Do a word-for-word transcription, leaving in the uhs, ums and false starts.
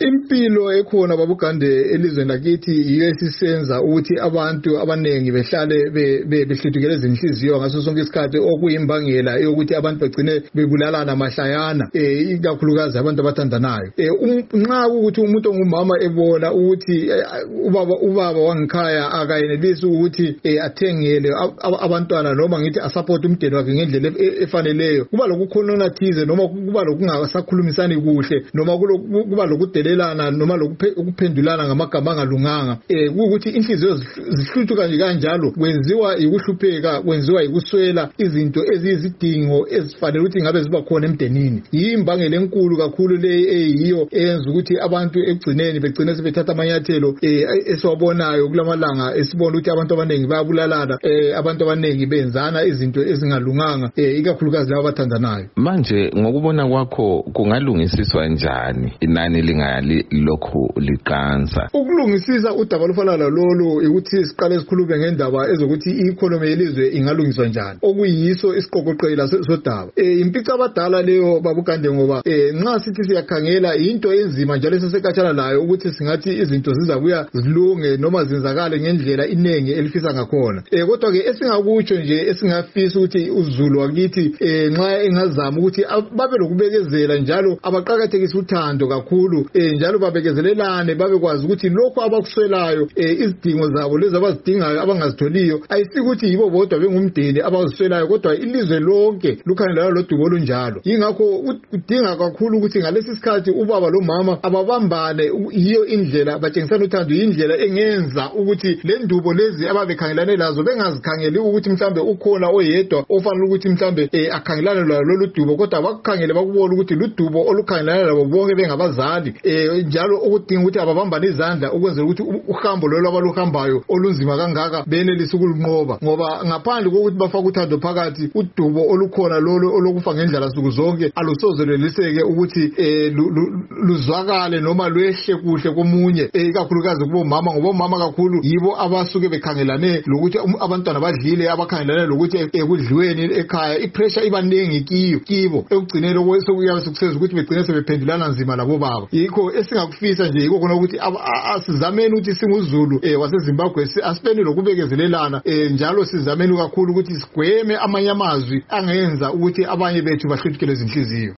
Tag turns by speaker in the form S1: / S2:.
S1: impilo ekhona babugande elizweni lakithi yiyo esisenza ukuthi abantu abanengi behlale behlidukele izinhliziyo ngaso sonke isikhathi okuyimbangela yokuthi abantu bagcine bebulalana mahlayana eh ikakhulukazi abantu abathandanayo eh nxa ukuthi umuntu ongumama ebona ukuthi ubaba ubaba wangikhaya akayenelisi ukuthi athengele abantwana noma ngithi asupport umndeni wakhe ngendlela efaneleyo kuba lokukhonona thize noma kuba lokungasakhulumisani kuhle noma kuba lokudelelana noma lokuphendulana ngamagama angalunganga eh ukuthi inhliziyo zihluthwa kanje kanjalo kwenziwa ukuhlupheka kwenziwa ukuswela izinto ezizidingo ezifanele ukuthi ngabe ziba khona emndenini yimbangela enkulu kakhulu le eyiyo eyenza ukuthi abantu ekugcineni begcine sebethatha amanyathelo esiwabonayo kulamalanga esibona ukuthi abantu abanengi bayabulalana eh abantu abanengi benzana izinto ezingalunganga eh ikakhulukazi labo abathandanayo.
S2: Manje ngokubona kwakho kungalungisiswa njani inani lingali lokho liqansa?
S1: Ukulungisisa udaba lofana lolo ukuthi siqale sikhulume ngendaba ezokuthi i-economy yelizwe ingalungiswa njani okuyiso isiqoqoqela sodaba eh impica abadala leyo babugande ngoba eh nxa sithi siyakhangela into enzima njalo sesekatshana layo ukuthi singathi izinto zizabuya zilunge noma zenzakale ngendlela inengi elifisa ngakhona eh kodwa ke esingakutsho nje esingafisa ukuthi uzulu wakithi eh nxa engazama ukuthi babe lokubekezela njalo abaqhakathekisa uthando kakhulu eh njalo babekezelelane babekwazi ukuthi lokho abakuswelayo eh izidingo zabo lezi abazidingayo abangazitholiyo ayisikuthi yibo bodwa bengumndeni abaziswelayo kodwa ilizwe lonke lukhangelana lodubo olunjalo yingakho udinga kakhulu ukuthi ngalesi sikhathi ubaba lo mama ababambane yiyo indlela batshengisana uthando indlela engenza ukuthi le ndubo lezi ababekhangelane lazo bengazikhangeli ukuthi mhlambe ukhona oyedwa ofanele ukuthi mhlambe eh akhangelane lolu dubo kodwa bakukhangele bakubona ukuthi ludubo olukhangelana labo bonke bengabazali eh njalo ukudinga ukuthi ababambane izandla ukwenzela ukuthi uhambo lolo abaluhambayo olunzima kangaka benelisa ukulunqoba ngoba ngaphandle kokuthi bafaka uthando phakathi udubo olukhona lolo olokufa ngendlela suku zonke alusozeliseke ukuthi eh luzwakale noma lwehle kuhle komunye ikakhulukazi kubo mama ngoba mama kakhulu yibo abasuke bekhangelane lokuthi abantwana badlile abakhangelane lokuthi ekudliweni ekhaya ipressure ibaningi kiyo kibo ekugcinele okwesokuyabe sukusenza ukuthi begcine sebephendulana nzima labo baba yikho esingakufisa nje yikho khona ukuthi asizameni ukuthi singuzulu eh waseZimbabwe asipende lokubekezelelana eh njalo sizameni kakhulu ukuthi sigweme amanye amazwi angenza ukuthi abanye bethu bahluthukele izinhliziyo.